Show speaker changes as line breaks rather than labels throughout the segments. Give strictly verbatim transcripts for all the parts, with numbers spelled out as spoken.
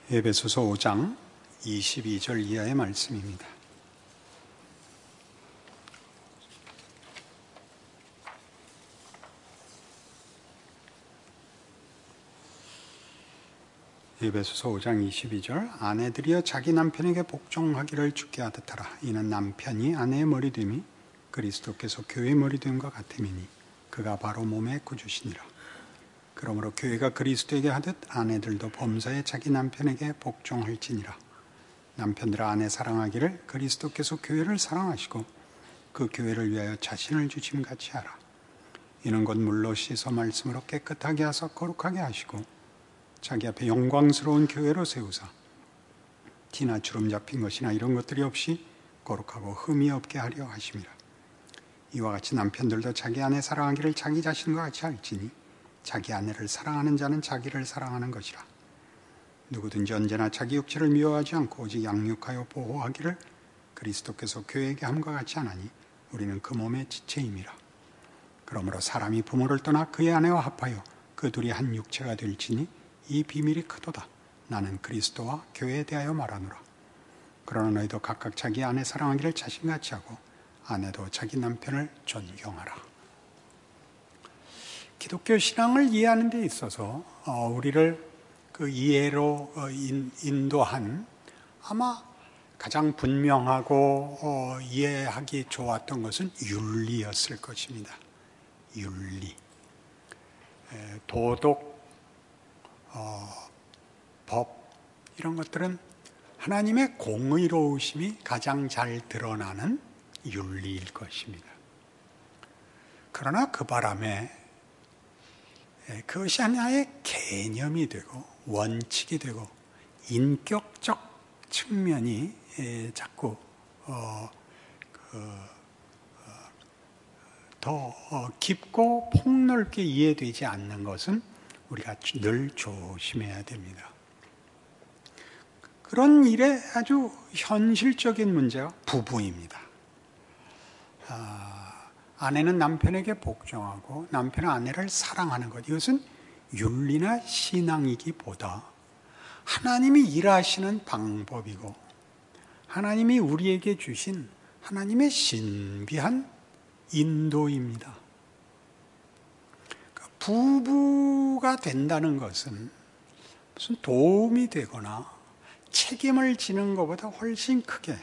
에베소서 오 장 이십이 절 이하의 말씀입니다. 에베소서 오 장 이십이 절 아내들이여 자기 남편에게 복종하기를 주께 하듯 하라. 이는 남편이 아내의 머리됨이 그리스도께서 교회의 머리됨과 같음이니 그가 바로 몸의 구주시니라. 그러므로 교회가 그리스도에게 하듯 아내들도 범사에 자기 남편에게 복종할지니라. 남편들아 아내 사랑하기를 그리스도께서 교회를 사랑하시고 그 교회를 위하여 자신을 주심같이 하라. 이는 곧 물로 씻어 말씀으로 깨끗하게 하사 거룩하게 하시고 자기 앞에 영광스러운 교회로 세우사 티나 주름 잡힌 것이나 이런 것들이 없이 거룩하고 흠이 없게 하려 하심이라. 이와 같이 남편들도 자기 아내 사랑하기를 자기 자신과 같이 할지니 자기 아내를 사랑하는 자는 자기를 사랑하는 것이라. 누구든지 언제나 자기 육체를 미워하지 않고 오직 양육하여 보호하기를 그리스도께서 교회에게 함과 같이 하나니 우리는 그 몸의 지체임이라. 그러므로 사람이 부모를 떠나 그의 아내와 합하여 그 둘이 한 육체가 될지니 이 비밀이 크도다. 나는 그리스도와 교회에 대하여 말하노라. 그러나 너희도 각각 자기 아내 사랑하기를 자신같이 하고 아내도 자기 남편을 존경하라. 기독교 신앙을 이해하는 데 있어서 우리를 그 이해로 인도한 아마 가장 분명하고 이해하기 좋았던 것은 윤리였을 것입니다. 윤리, 도덕, 법 이런 것들은 하나님의 공의로우심이 가장 잘 드러나는 윤리일 것입니다. 그러나 그 바람에 그것이 하나의 개념이 되고 원칙이 되고 인격적 측면이 자꾸 어, 그, 어, 더 깊고 폭넓게 이해되지 않는 것은 우리가 늘 조심해야 됩니다. 그런 일에 아주 현실적인 문제가 부부입니다. 아, 아내는 남편에게 복종하고 남편은 아내를 사랑하는 것, 이것은 윤리나 신앙이기보다 하나님이 일하시는 방법이고 하나님이 우리에게 주신 하나님의 신비한 인도입니다. 부부가 된다는 것은 무슨 도움이 되거나 책임을 지는 것보다 훨씬 크게,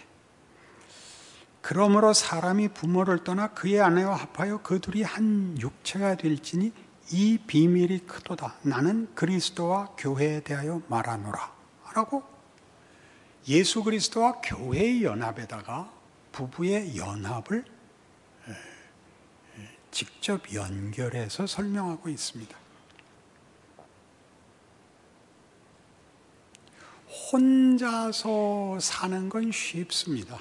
그러므로 사람이 부모를 떠나 그의 아내와 합하여 그 둘이 한 육체가 될지니 이 비밀이 크도다. 나는 그리스도와 교회에 대하여 말하노라 라고 예수 그리스도와 교회의 연합에다가 부부의 연합을 직접 연결해서 설명하고 있습니다. 혼자서 사는 건 쉽습니다.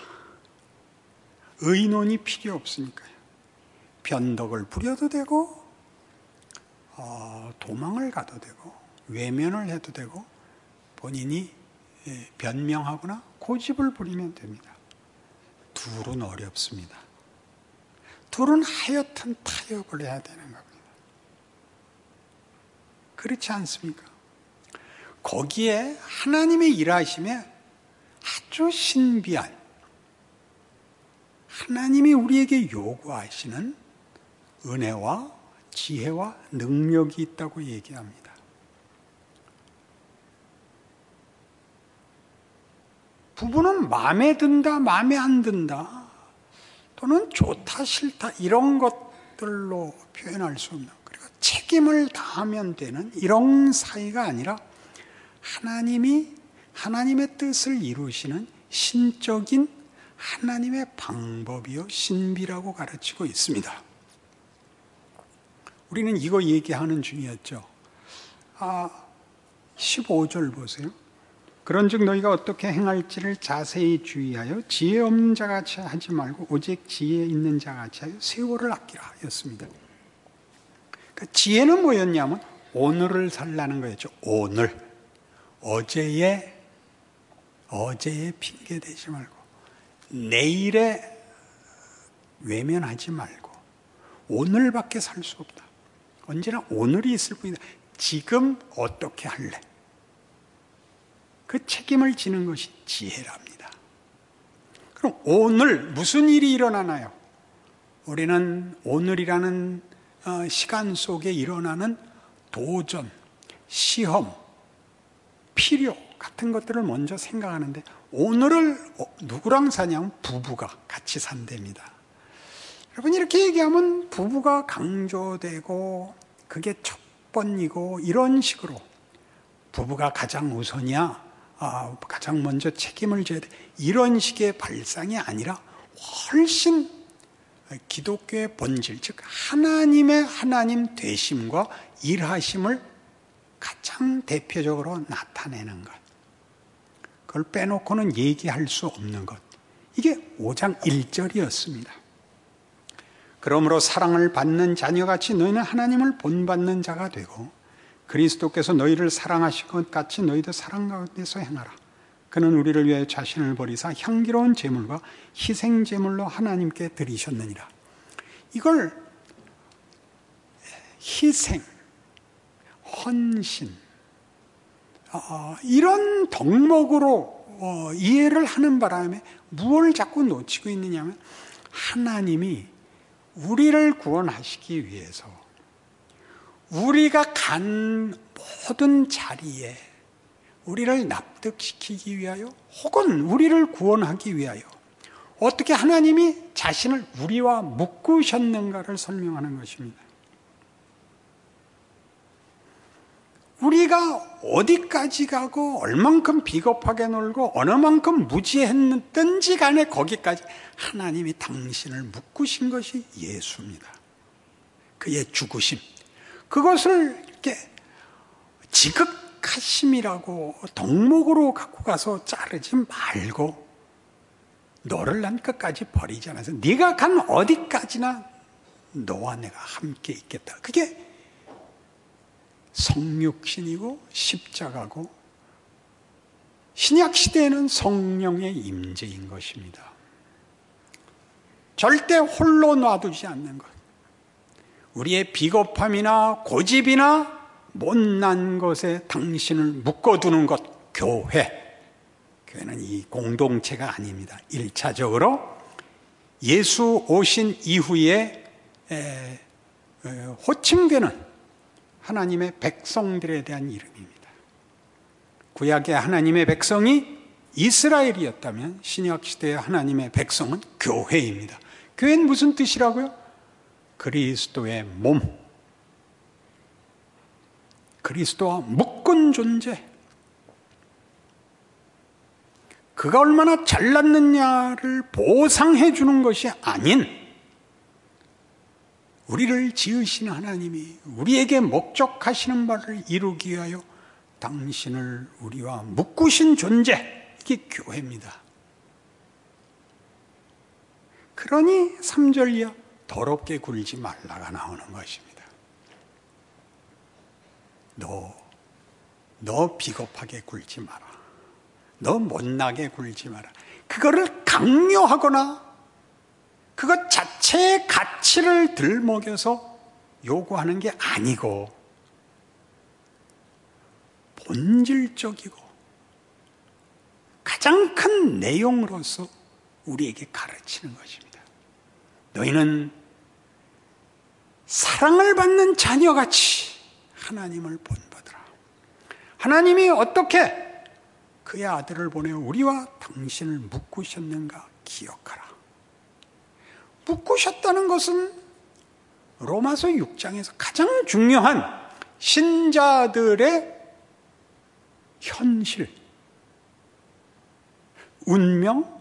의논이 필요 없으니까요. 변덕을 부려도 되고 어, 도망을 가도 되고 외면을 해도 되고 본인이 변명하거나 고집을 부리면 됩니다. 둘은 어렵습니다. 둘은 하여튼 타협을 해야 되는 겁니다. 그렇지 않습니까? 거기에 하나님의 일하심에 아주 신비한 하나님이 우리에게 요구하시는 은혜와 지혜와 능력이 있다고 얘기합니다. 부부는 마음에 든다, 마음에 안 든다, 또는 좋다, 싫다 이런 것들로 표현할 수 없는, 그리고 책임을 다하면 되는 이런 사이가 아니라 하나님이 하나님의 뜻을 이루시는 신적인 하나님의 방법이요 신비라고 가르치고 있습니다. 우리는 이거 얘기하는 중이었죠. 아, 십오 절 보세요. 그런즉 너희가 어떻게 행할지를 자세히 주의하여 지혜 없는 자같이 하지 말고 오직 지혜 있는 자같이 하여 세월을 아끼라 였습니다. 그러니까 지혜는 뭐였냐면 오늘을 살라는 거였죠. 오늘. 어제의 어제의 핑계 대지 말고 내일에 외면하지 말고 오늘밖에 살 수 없다. 언제나 오늘이 있을 뿐이다. 지금 어떻게 할래? 그 책임을 지는 것이 지혜랍니다. 그럼 오늘 무슨 일이 일어나나요? 우리는 오늘이라는 시간 속에 일어나는 도전, 시험, 필요 같은 것들을 먼저 생각하는데, 오늘을 누구랑 사냐면 부부가 같이 산답니다. 여러분, 이렇게 얘기하면 부부가 강조되고 그게 첫 번이고 이런 식으로 부부가 가장 우선이야, 아, 가장 먼저 책임을 져야 돼, 이런 식의 발상이 아니라 훨씬 기독교의 본질, 즉 하나님의 하나님 되심과 일하심을 가장 대표적으로 나타내는 것, 그걸 빼놓고는 얘기할 수 없는 것, 이게 오 장 일 절이었습니다. 그러므로 사랑을 받는 자녀같이 너희는 하나님을 본받는 자가 되고 그리스도께서 너희를 사랑하신 것 같이 너희도 사랑 가운데서 행하라. 그는 우리를 위하여 자신을 버리사 향기로운 제물과 희생 제물로 하나님께 드리셨느니라. 이걸 희생, 헌신, 어, 이런 덕목으로 어, 이해를 하는 바람에 무엇을 자꾸 놓치고 있느냐면, 하나님이 우리를 구원하시기 위해서 우리가 간 모든 자리에 우리를 납득시키기 위하여, 혹은 우리를 구원하기 위하여 어떻게 하나님이 자신을 우리와 묶으셨는가를 설명하는 것입니다. 우리가 어디까지 가고 얼만큼 비겁하게 놀고 어느 만큼 무지했든지 간에 거기까지 하나님이 당신을 묶으신 것이 예수입니다. 그의 죽으심, 그것을 이렇게 지극하심이라고 덕목으로 갖고 가서 자르지 말고, 너를 난 끝까지 버리지 않아서 네가 간 어디까지나 너와 내가 함께 있겠다. 그게 성육신이고 십자가고 신약 시대에는 성령의 임재인 것입니다. 절대 홀로 놔두지 않는 것, 우리의 비겁함이나 고집이나 못난 것에 당신을 묶어두는 것, 교회. 교회는 이 공동체가 아닙니다. 일차적으로 예수 오신 이후에 에, 에, 호칭되는 하나님의 백성들에 대한 이름입니다. 구약의 하나님의 백성이 이스라엘이었다면 신약 시대의 하나님의 백성은 교회입니다. 교회는 무슨 뜻이라고요? 그리스도의 몸, 그리스도와 묶은 존재. 그가 얼마나 잘났느냐를 보상해 주는 것이 아닌, 우리를 지으신 하나님이 우리에게 목적하시는 바를 이루기 위하여 당신을 우리와 묶으신 존재, 이게 교회입니다. 그러니 삼 절 이하 더럽게 굴지 말라가 나오는 것입니다. 너, 너 비겁하게 굴지 마라. 너 못나게 굴지 마라. 그거를 강요하거나 그것 자체의 가치를 들먹여서 요구하는 게 아니고, 본질적이고 가장 큰 내용으로서 우리에게 가르치는 것입니다. 너희는 사랑을 받는 자녀같이 하나님을 본받으라. 하나님이 어떻게 그의 아들을 보내 우리와 당신을 묶으셨는가 기억하라. 묶으셨다는 것은 로마서 육 장에서 가장 중요한 신자들의 현실, 운명,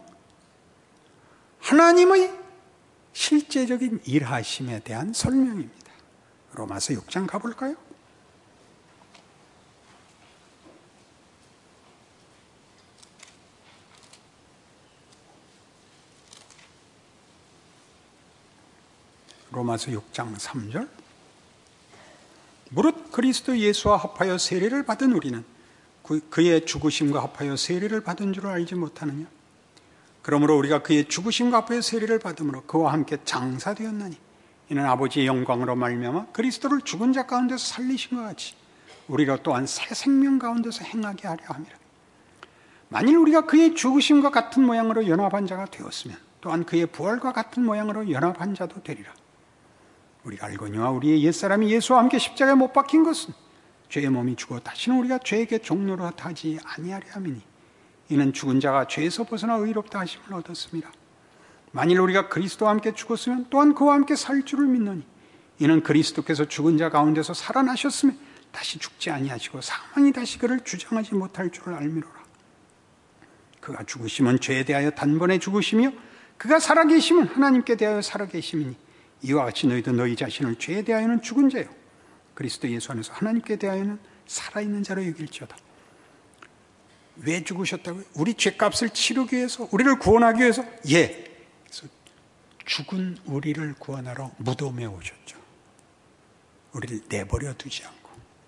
하나님의 실제적인 일하심에 대한 설명입니다. 로마서 육 장 가볼까요? 로마서 육 장 삼 절. 무릇 그리스도 예수와 합하여 세례를 받은 우리는 그의 죽으심과 합하여 세례를 받은 줄 알지 못하느냐? 그러므로 우리가 그의 죽으심과 합하여 세례를 받음으로 그와 함께 장사되었나니, 이는 아버지의 영광으로 말미암아 그리스도를 죽은 자 가운데서 살리신 것 같이 우리로 또한 새 생명 가운데서 행하게 하려 함이라. 만일 우리가 그의 죽으심과 같은 모양으로 연합한 자가 되었으면 또한 그의 부활과 같은 모양으로 연합한 자도 되리라. 우리가 알거니와 우리의 옛사람이 예수와 함께 십자가에 못 박힌 것은 죄의 몸이 죽어 다시는 우리가 죄에게 종노릇하지 아니하려 함이니 이는 죽은 자가 죄에서 벗어나 의롭다 하심을 얻었습니다. 만일 우리가 그리스도와 함께 죽었으면 또한 그와 함께 살 줄을 믿노니 이는 그리스도께서 죽은 자 가운데서 살아나셨으며 다시 죽지 아니하시고 사망이 다시 그를 주장하지 못할 줄을 알미로라. 그가 죽으심은 죄에 대하여 단번에 죽으시며 그가 살아계심은 하나님께 대하여 살아계심이니 이와 같이 너희도 너희 자신을 죄에 대하여는 죽은 자요 그리스도 예수 안에서 하나님께 대하여는 살아있는 자로 여길지어다. 왜 죽으셨다고요? 우리 죄값을 치르기 위해서, 우리를 구원하기 위해서. 예. 그래서 죽은 우리를 구원하러 무덤에 오셨죠. 우리를 내버려 두지 않고.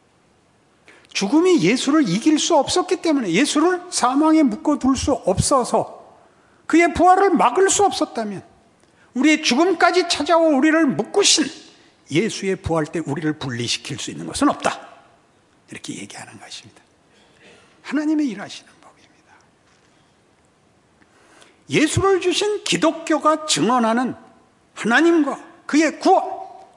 죽음이 예수를 이길 수 없었기 때문에, 예수를 사망에 묶어둘 수 없어서, 그의 부활을 막을 수 없었다면 우리의 죽음까지 찾아와 우리를 묶으신 예수의 부활 때 우리를 분리시킬 수 있는 것은 없다. 이렇게 얘기하는 것입니다. 하나님의 일하시는 법입니다. 예수를 주신 기독교가 증언하는 하나님과 그의 구원,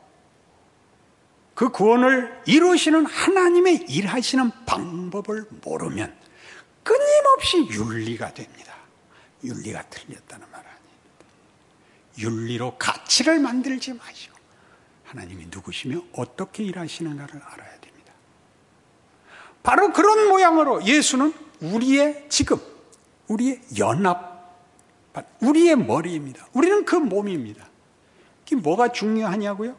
그 구원을 이루시는 하나님의 일하시는 방법을 모르면 끊임없이 윤리가 됩니다. 윤리가 틀렸다는 말 아닙니다. 윤리로 가치를 만들지 마시고 하나님이 누구시며 어떻게 일하시는가를 알아야 됩니다. 바로 그런 모양으로 예수는 우리의 지금, 우리의 연합, 우리의 머리입니다. 우리는 그 몸입니다. 그게 뭐가 중요하냐고요?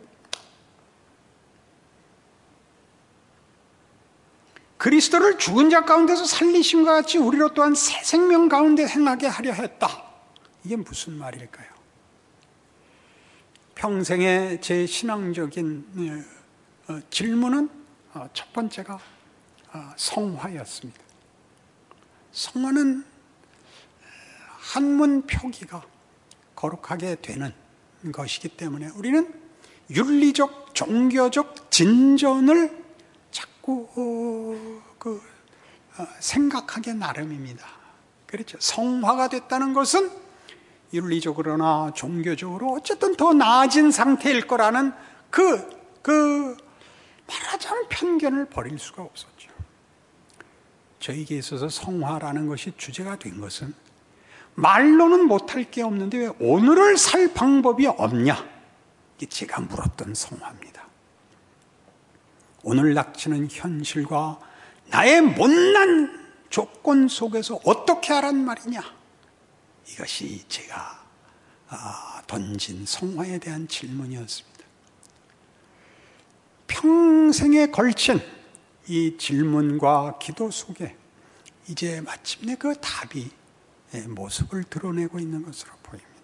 그리스도를 죽은 자 가운데서 살리심과 같이 우리로 또한 새 생명 가운데 행하게 하려 했다. 이게 무슨 말일까요? 평생의 제 신앙적인 질문은 첫 번째가 성화였습니다. 성화는 한문 표기가 거룩하게 되는 것이기 때문에 우리는 윤리적, 종교적 진전을 자꾸 어, 그, 어, 생각하기 나름입니다. 그렇죠. 성화가 됐다는 것은 윤리적으로나 종교적으로 어쨌든 더 나아진 상태일 거라는 그, 그 말하자면 편견을 버릴 수가 없었죠. 저에게 있어서 성화라는 것이 주제가 된 것은 말로는 못할 게 없는데 왜 오늘을 살 방법이 없냐? 이게 제가 물었던 성화입니다. 오늘 닥치는 현실과 나의 못난 조건 속에서 어떻게 하란 말이냐? 이것이 제가 던진 성화에 대한 질문이었습니다. 평생에 걸친 이 질문과 기도 속에 이제 마침내 그 답이 모습을 드러내고 있는 것으로 보입니다.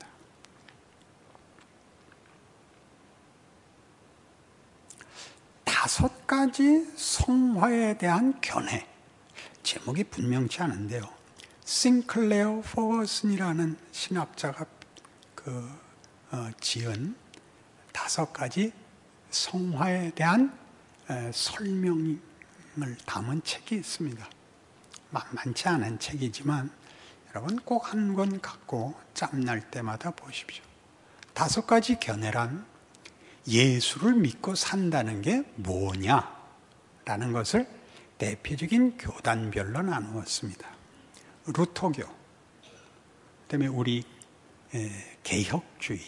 다섯 가지 성화에 대한 견해. 제목이 분명치 않은데요. 싱클레어 포거슨이라는 신학자가 그 어, 지은 다섯 가지 성화에 대한 에, 설명을 담은 책이 있습니다. 만만치 않은 책이지만 여러분 꼭 한 권 갖고 짬날 때마다 보십시오. 다섯 가지 견해란 예수를 믿고 산다는 게 뭐냐라는 것을 대표적인 교단별로 나누었습니다. 루터교, 그다음에 우리 에, 개혁주의,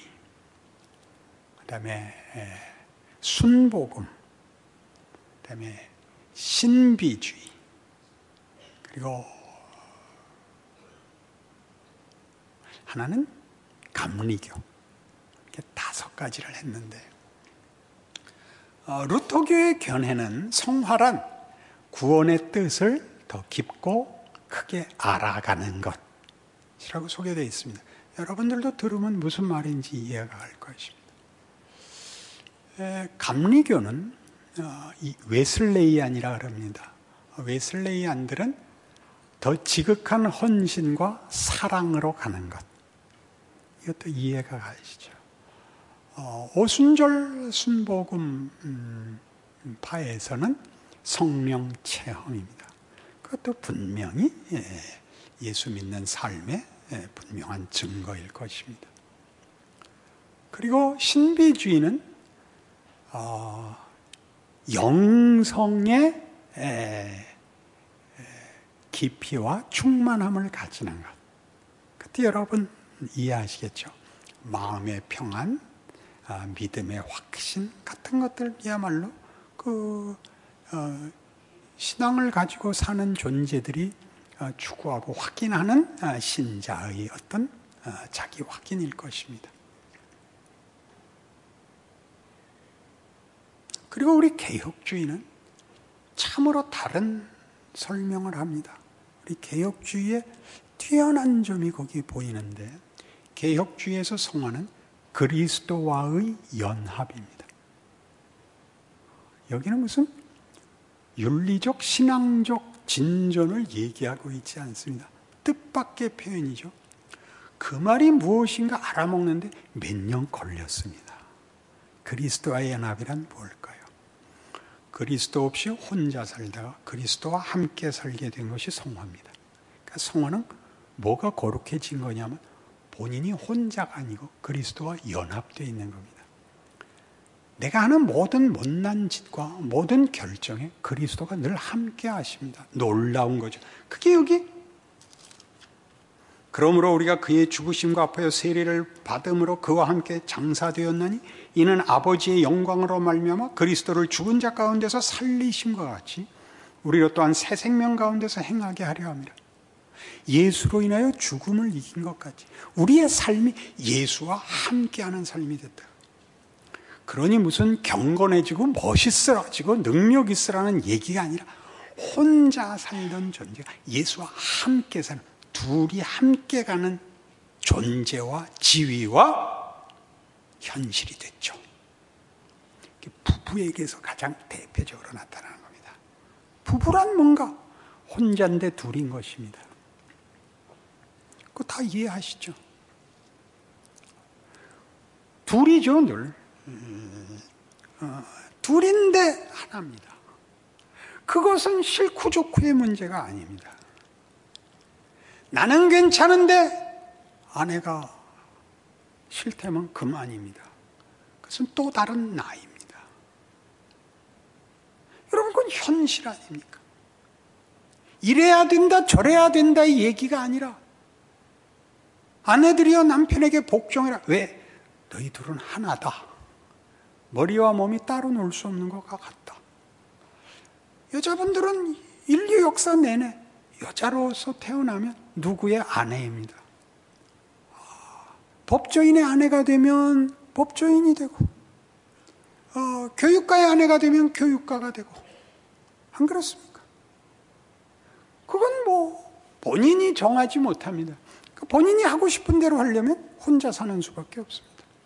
그다음에 에, 순복음, 그다음에 신비주의, 그리고 하나는 감리교. 이렇게 다섯 가지를 했는데 어, 루터교의 견해는 성화란 구원의 뜻을 더 깊고 크게 알아가는 것이라고 소개되어 있습니다. 여러분들도 들으면 무슨 말인지 이해가 갈 것입니다. 에, 감리교는 어, 이 웨슬레이안이라 그럽니다. 웨슬레이안들은 더 지극한 헌신과 사랑으로 가는 것. 이것도 이해가 가시죠. 어, 오순절 순복음 음, 파에서는 성령 체험입니다. 그것도 분명히 예, 예수 믿는 삶의 분명한 증거일 것입니다. 그리고 신비주의는 어, 영성의 에, 깊이와 충만함을 가지는 것. 그때 여러분 이해하시겠죠? 마음의 평안, 아, 믿음의 확신 같은 것들이야말로 그 어, 신앙을 가지고 사는 존재들이 어, 추구하고 확인하는 어, 신자의 어떤 어, 자기 확인일 것입니다. 그리고 우리 개혁주의는 참으로 다른 설명을 합니다. 우리 개혁주의의 뛰어난 점이 거기 보이는데, 개혁주의에서 성화는 그리스도와의 연합입니다. 여기는 무슨 윤리적, 신앙적 진전을 얘기하고 있지 않습니다. 뜻밖의 표현이죠. 그 말이 무엇인가 알아먹는데 몇 년 걸렸습니다. 그리스도와의 연합이란 뭘까요? 그리스도 없이 혼자 살다가 그리스도와 함께 살게 된 것이 성화입니다. 그러니까 성화는 뭐가 거룩해진 거냐면 본인이 혼자가 아니고 그리스도와 연합되어 있는 겁니다. 내가 하는 모든 못난 짓과 모든 결정에 그리스도가 늘 함께 하십니다. 놀라운 거죠. 그게 여기, 그러므로 우리가 그의 죽으심과 아파요 세례를 받음으로 그와 함께 장사되었나니 이는 아버지의 영광으로 말미암아 그리스도를 죽은 자 가운데서 살리심과 같이 우리로 또한 새 생명 가운데서 행하게 하려 함이라. 예수로 인하여 죽음을 이긴 것 같이 우리의 삶이 예수와 함께하는 삶이 됐다. 그러니 무슨 경건해지고 멋있어지고 능력 있으라는 얘기가 아니라 혼자 살던 존재가 예수와 함께 사는, 둘이 함께 가는 존재와 지위와 현실이 됐죠. 부부에게서 가장 대표적으로 나타나는 겁니다. 부부란 뭔가 혼자인데 둘인 것입니다. 그거 다 이해하시죠? 둘이죠, 늘. 어, 둘인데 하나입니다. 그것은 싫고 좋고의 문제가 아닙니다. 나는 괜찮은데 아내가 싫다면 그만입니다. 그것은 또 다른 나입니다. 여러분, 그건 현실 아닙니까? 이래야 된다 저래야 된다 이 얘기가 아니라 아내들이여 남편에게 복종해라. 왜? 너희 둘은 하나다. 머리와 몸이 따로 놀 수 없는 것과 같다. 여자분들은 인류 역사 내내 여자로서 태어나면 누구의 아내입니다. 법조인의 아내가 되면 법조인이 되고, 어, 교육가의 아내가 되면 교육가가 되고, 안 그렇습니까? 그건 뭐 본인이 정하지 못합니다. 본인이 하고 싶은 대로 하려면 혼자 사는 수밖에 없습니다.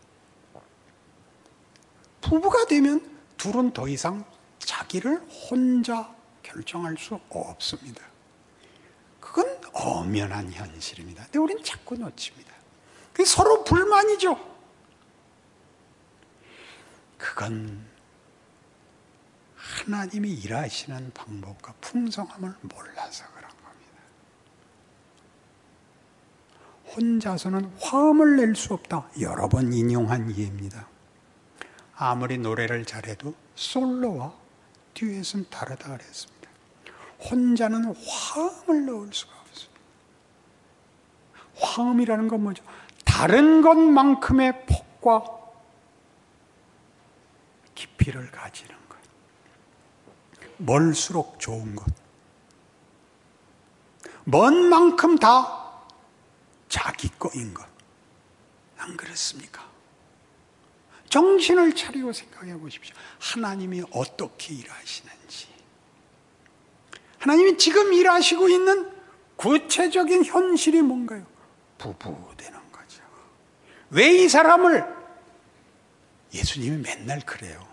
부부가 되면 둘은 더 이상 자기를 혼자 결정할 수 없습니다. 그건 엄연한 현실입니다. 근데 우리는 자꾸 놓칩니다. 그게 서로 불만이죠. 그건 하나님이 일하시는 방법과 풍성함을 몰라서 그런 겁니다. 혼자서는 화음을 낼 수 없다. 여러 번 인용한 예입니다. 아무리 노래를 잘해도 솔로와 듀엣은 다르다 그랬습니다. 혼자는 화음을 넣을 수가 없습니다. 화음이라는 건 뭐죠? 다른 것만큼의 폭과 깊이를 가지는 것. 멀수록 좋은 것. 먼 만큼 다 자기 거인 것. 안 그렇습니까? 정신을 차리고 생각해 보십시오. 하나님이 어떻게 일하시는지. 하나님이 지금 일하시고 있는 구체적인 현실이 뭔가요? 부부 되는 거죠. 왜 이 사람을, 예수님이 맨날 그래요.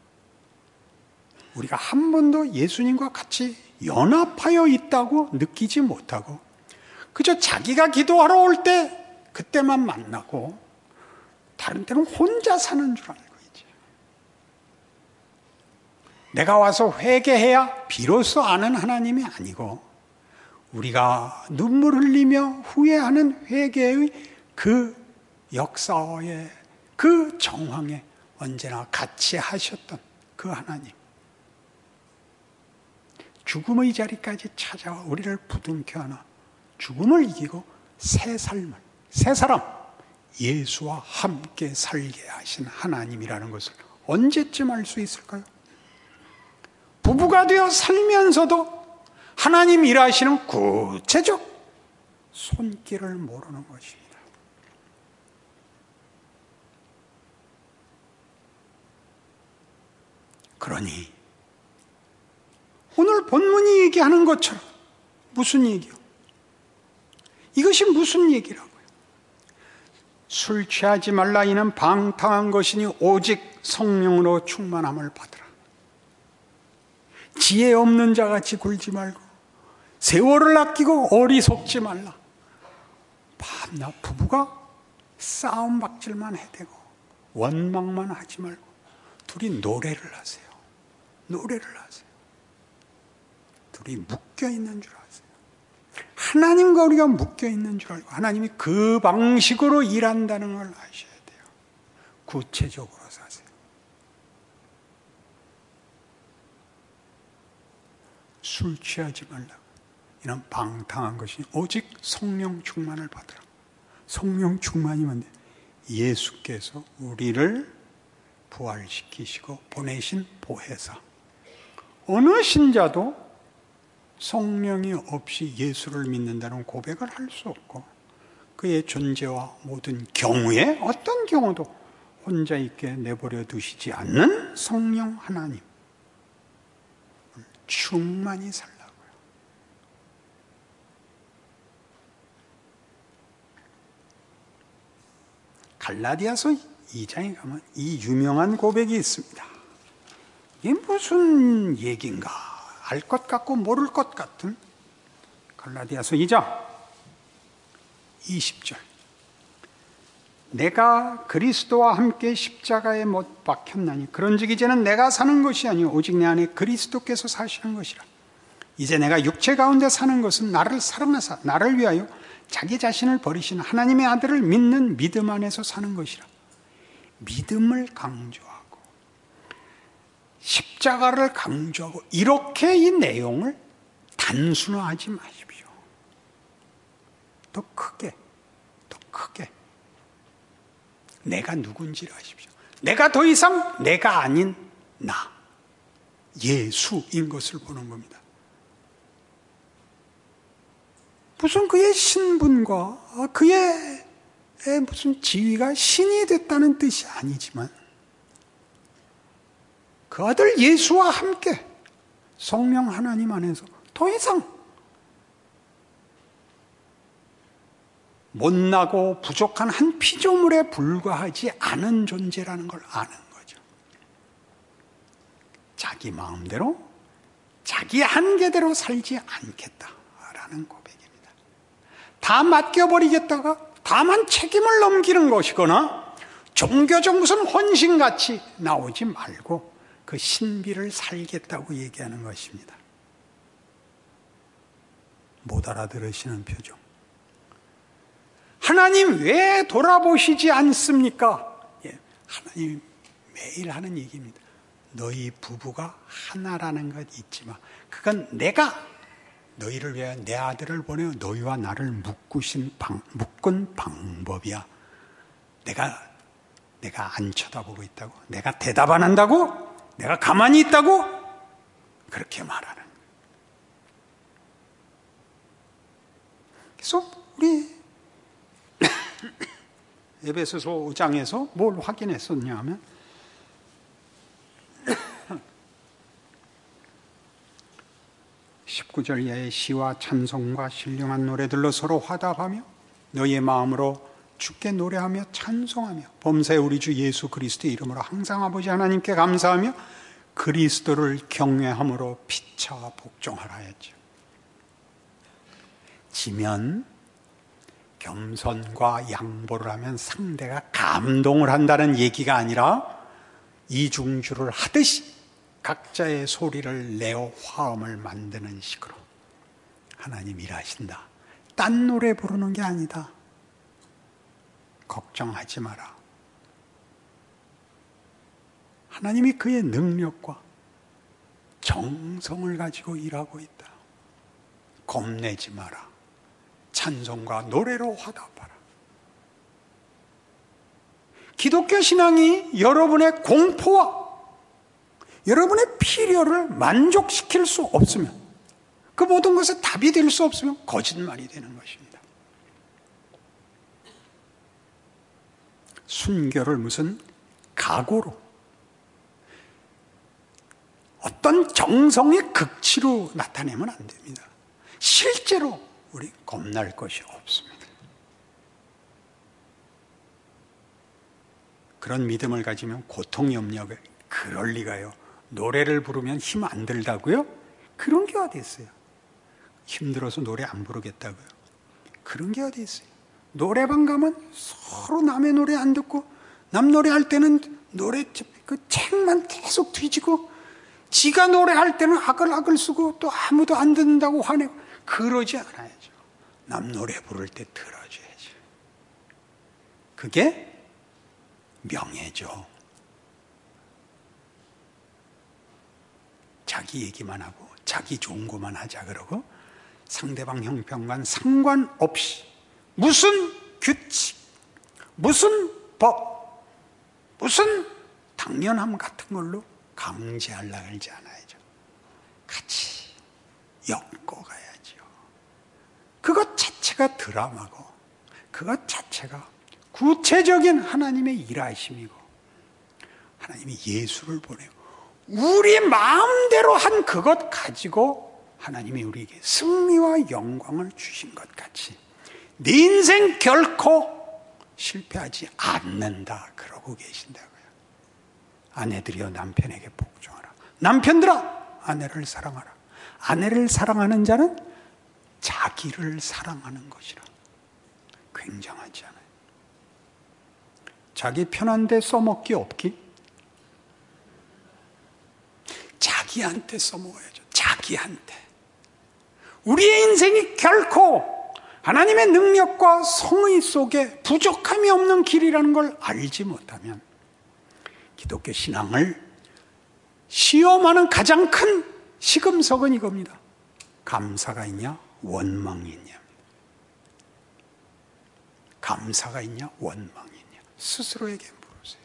우리가 한 번도 예수님과 같이 연합하여 있다고 느끼지 못하고 그저 자기가 기도하러 올 때 그때만 만나고 다른 때는 혼자 사는 줄 알고 있죠. 내가 와서 회개해야 비로소 아는 하나님이 아니고 우리가 눈물 흘리며 후회하는 회개의 그 역사에, 그 정황에 언제나 같이 하셨던 그 하나님, 죽음의 자리까지 찾아와 우리를 부둥켜 안아 죽음을 이기고 새 삶을, 새 사람, 예수와 함께 살게 하신 하나님이라는 것을 언제쯤 알 수 있을까요? 부부가 되어 살면서도 하나님 일하시는 구체적 손길을 모르는 것입니다. 그러니 오늘 본문이 얘기하는 것처럼 무슨 얘기요? 이것이 무슨 얘기라고요? 술 취하지 말라, 이는 방탕한 것이니 오직 성령으로 충만함을 받으라. 지혜 없는 자같이 굴지 말고 세월을 아끼고 어리석지 말라. 밤낮 부부가 싸움 박질만 해대고 원망만 하지 말고 둘이 노래를 하세요. 노래를 하세요. 둘이 묶여있는 줄 아세요. 하나님과 우리가 묶여있는 줄 알고 하나님이 그 방식으로 일한다는 걸 아셔야 돼요. 구체적으로 사세요. 술 취하지 말라. 이는 방탕한 것이 오직 성령 충만을 받으라. 성령 충만이 뭔데? 예수께서 우리를 부활시키시고 보내신 보혜사. 어느 신자도 성령이 없이 예수를 믿는다는 고백을 할 수 없고, 그의 존재와 모든 경우에 어떤 경우도 혼자 있게 내버려 두시지 않는 성령 하나님 충만히 살라고요. 갈라디아서 이 장에 가면 이 유명한 고백이 있습니다. 이게 무슨 얘기인가? 알 것 같고 모를 것 같은 갈라디아서 이 장 이십 절. 내가 그리스도와 함께 십자가에 못 박혔나니 그런즉 이제는 내가 사는 것이 아니요 오직 내 안에 그리스도께서 사시는 것이라. 이제 내가 육체 가운데 사는 것은 나를 사랑하사 나를 위하여 자기 자신을 버리신 하나님의 아들을 믿는 믿음 안에서 사는 것이라. 믿음을 강조하고 십자가를 강조하고 이렇게 이 내용을 단순화하지 마십시오. 더 크게, 더 크게 내가 누군지를 아십시오. 내가 더 이상 내가 아닌 나, 예수인 것을 보는 겁니다. 무슨 그의 신분과 그의 무슨 지위가 신이 됐다는 뜻이 아니지만 그 아들 예수와 함께 성령 하나님 안에서 더 이상 못나고 부족한 한 피조물에 불과하지 않은 존재라는 걸 아는 거죠. 자기 마음대로 자기 한계대로 살지 않겠다라는 고백입니다. 다 맡겨버리겠다가 다만 책임을 넘기는 것이거나 종교적 무슨 헌신같이 나오지 말고 그 신비를 살겠다고 얘기하는 것입니다. 못 알아들으시는 표정. 하나님 왜 돌아보시지 않습니까? 예, 하나님 매일 하는 얘기입니다. 너희 부부가 하나라는 것 잊지 마. 그건 내가 너희를 위해 내 아들을 보내어 너희와 나를 묶으신 방, 묶은 방법이야. 내가 내가 안 쳐다보고 있다고? 내가 대답 안 한다고? 내가 가만히 있다고? 그렇게 말하는. 그래서 우리 에베소서 오 장에서 뭘 확인했었냐 하면 십구 절 이하의 시와 찬송과 신령한 노래들로 서로 화답하며 너희의 마음으로 주께 노래하며 찬송하며 범사에 우리 주 예수 그리스도의 이름으로 항상 아버지 하나님께 감사하며 그리스도를 경외함으로 피차 복종하라 했죠. 지면 겸손과 양보를 하면 상대가 감동을 한다는 얘기가 아니라 이중주를 하듯이 각자의 소리를 내어 화음을 만드는 식으로 하나님 일하신다. 딴 노래 부르는 게 아니다. 걱정하지 마라. 하나님이 그의 능력과 정성을 가지고 일하고 있다. 겁내지 마라. 찬송과 노래로 화답하라. 기독교 신앙이 여러분의 공포와 여러분의 필요를 만족시킬 수 없으면, 그 모든 것에 답이 될 수 없으면 거짓말이 되는 것입니다. 순교를 무슨 각오로, 어떤 정성의 극치로 나타내면 안 됩니다. 실제로 우리 겁날 것이 없습니다. 그런 믿음을 가지면 고통이 없냐고요? 그럴 리가요. 노래를 부르면 힘 안 들다고요? 그런 게 어디 있어요? 힘들어서 노래 안 부르겠다고요? 그런 게 어디 있어요? 노래방 가면 서로 남의 노래 안 듣고, 남 노래할 때는 노래 그 책만 계속 뒤지고, 지가 노래할 때는 아글아글 쓰고 또 아무도 안 듣는다고 화내고, 그러지 않아야죠. 남 노래 부를 때 들어줘야죠. 그게 명예죠. 자기 얘기만 하고 자기 좋은 것만 하자 그러고 상대방 형편과 상관없이 무슨 규칙, 무슨 법, 무슨 당연함 같은 걸로 강제하려고 하지 않아야죠. 같이 엮고 가야죠. 그것 자체가 드라마고, 그것 자체가 구체적인 하나님의 일하심이고, 하나님이 예수를 보내고 우리 마음대로 한 그것 가지고 하나님이 우리에게 승리와 영광을 주신 것 같이 네 인생 결코 실패하지 않는다 그러고 계신다고요. 아내들이여 남편에게 복종하라. 남편들아 아내를 사랑하라. 아내를 사랑하는 자는 자기를 사랑하는 것이라. 굉장하지 않아요? 자기 편한 데 써먹기 없기? 자기한테 써먹어야죠. 자기한테. 우리의 인생이 결코 하나님의 능력과 성의 속에 부족함이 없는 길이라는 걸 알지 못하면 기독교 신앙을 시험하는 가장 큰 시금석은 이겁니다. 감사가 있냐 원망이 있냐. 감사가 있냐 원망이 있냐. 스스로에게 물으세요.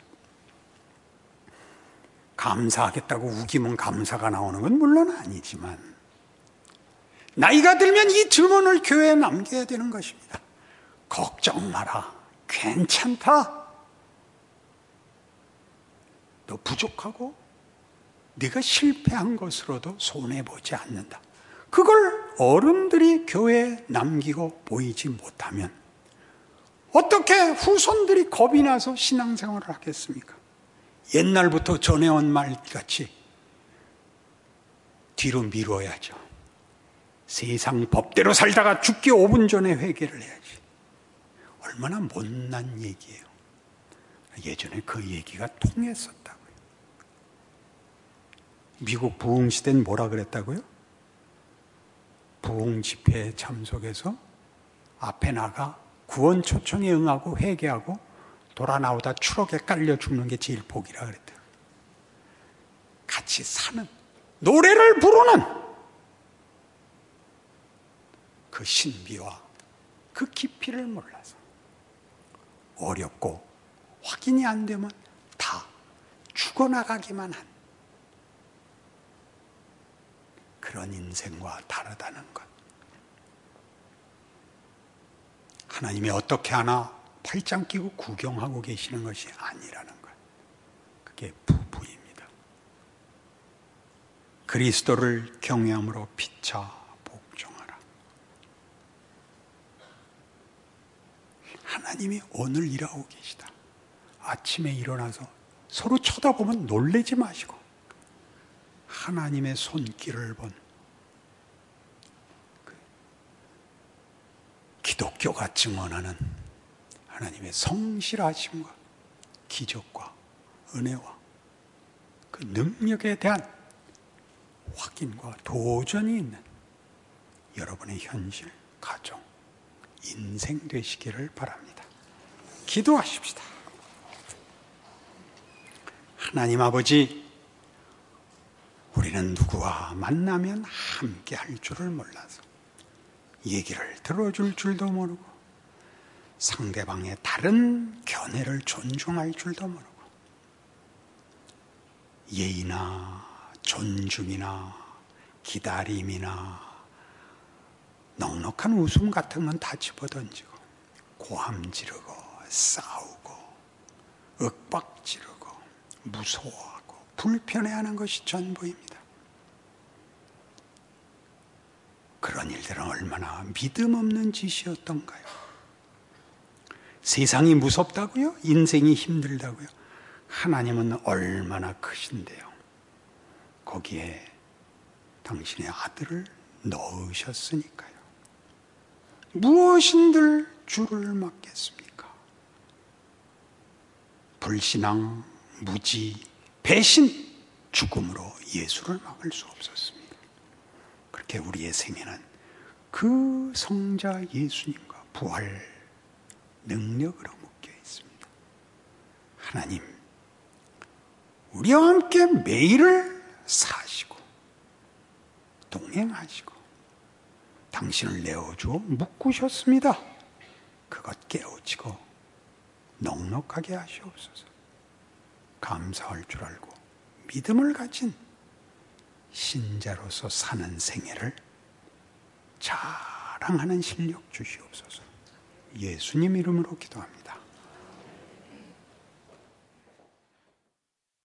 감사하겠다고 우기면 감사가 나오는 건 물론 아니지만 나이가 들면 이 질문을 교회에 남겨야 되는 것입니다. 걱정 마라. 괜찮다. 너 부족하고 네가 실패한 것으로도 손해보지 않는다. 그걸 어른들이 교회에 남기고 보이지 못하면 어떻게 후손들이 겁이 나서 신앙생활을 하겠습니까? 옛날부터 전해온 말같이 뒤로 미뤄야죠. 세상 법대로 살다가 죽기 오 분 전에 회개를 해야지. 얼마나 못난 얘기예요. 예전에 그 얘기가 통했었다고요. 미국 부흥시대는 뭐라 그랬다고요? 부흥 집회에 참석해서 앞에 나가 구원 초청에 응하고 회개하고 돌아 나오다 추럭에 깔려 죽는 게 제일 복이라 그랬대요. 같이 사는, 노래를 부르는 그 신비와 그 깊이를 몰라서 어렵고 확인이 안 되면 다 죽어나가기만 한 그런 인생과 다르다는 것. 하나님이 어떻게 하나 팔짱 끼고 구경하고 계시는 것이 아니라는 것. 그게 부부입니다. 그리스도를 경외함으로 피차 복종하라. 하나님이 오늘 일하고 계시다. 아침에 일어나서 서로 쳐다보면 놀라지 마시고 하나님의 손길을 본 그 기독교가 증언하는 하나님의 성실하심과 기적과 은혜와 그 능력에 대한 확인과 도전이 있는 여러분의 현실, 가정, 인생 되시기를 바랍니다. 기도하십시다. 하나님 아버지, 우리는 누구와 만나면 함께 할 줄을 몰라서 얘기를 들어줄 줄도 모르고 상대방의 다른 견해를 존중할 줄도 모르고 예의나 존중이나 기다림이나 넉넉한 웃음 같은 건 다 집어던지고 고함 지르고 싸우고 윽박 지르고 무서워하고 불편해하는 것이 전부입니다. 그런 일들은 얼마나 믿음 없는 짓이었던가요? 세상이 무섭다고요? 인생이 힘들다고요? 하나님은 얼마나 크신데요. 거기에 당신의 아들을 넣으셨으니까요. 무엇인들 주를 맡겠습니까? 불신앙, 무지, 배신, 죽음으로 예수를 막을 수 없었습니다. 그렇게 우리의 생애는 그 성자 예수님과 부활 능력으로 묶여 있습니다. 하나님, 우리와 함께 매일을 사시고 동행하시고 당신을 내어주어 묶으셨습니다. 그것 깨우치고 넉넉하게 하시옵소서. 감사할 줄 알고 믿음을 가진 신자로서 사는 생애를 자랑하는 실력 주시옵소서. 예수님 이름으로 기도합니다.